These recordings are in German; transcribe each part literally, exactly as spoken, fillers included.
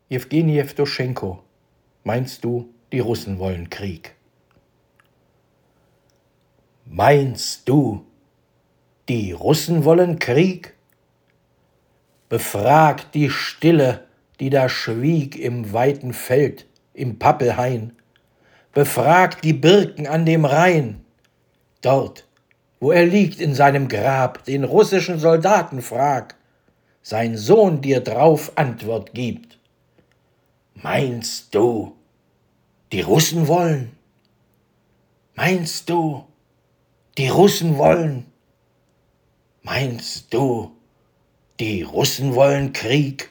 Jewgeni Jewtuschenko, meinst du, die Russen wollen Krieg? Meinst du, die Russen wollen Krieg? Befrag die Stille, die da schwieg im weiten Feld, im Pappelhain. Befrag die Birken an dem Rhein. Dort, wo er liegt in seinem Grab, den russischen Soldaten frag, sein Sohn dir drauf Antwort gibt. Meinst du, die Russen wollen? Meinst du, die Russen wollen? Meinst du, die Russen wollen Krieg?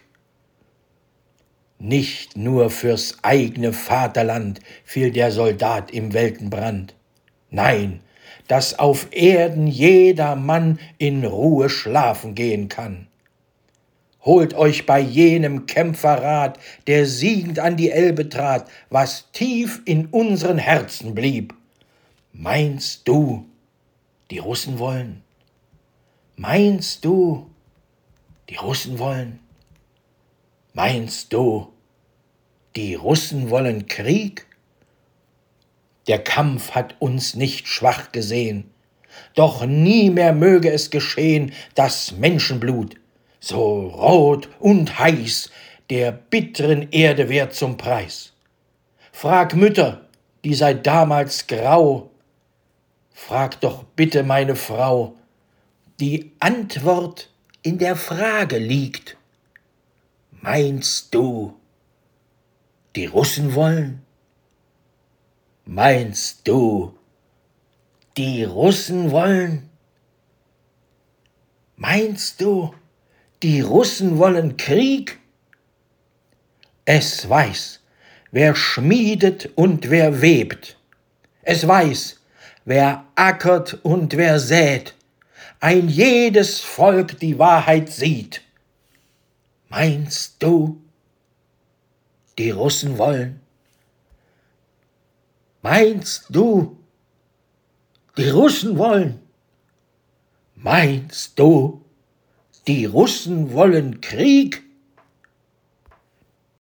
Nicht nur fürs eigene Vaterland fiel der Soldat im Weltenbrand. Nein, dass auf Erden jeder Mann in Ruhe schlafen gehen kann. Holt euch bei jenem Kämpferrat, der siegend an die Elbe trat, was tief in unseren Herzen blieb. Meinst du, die Russen wollen? Meinst du, die Russen wollen? Meinst du, die Russen wollen Krieg? Der Kampf hat uns nicht schwach gesehen, doch nie mehr möge es geschehen, dass Menschenblut, so rot und heiß, der bitteren Erde wert zum Preis. Frag Mütter, die seit damals grau, frag doch bitte meine Frau, die Antwort in der Frage liegt. Meinst du, die Russen wollen? Meinst du, die Russen wollen? Meinst du, die Russen wollen Krieg? Es weiß, wer schmiedet und wer webt. Es weiß, wer ackert und wer sät. Ein jedes Volk die Wahrheit sieht. Meinst du, die Russen wollen? Meinst du, die Russen wollen? Meinst du, die Russen wollen Krieg?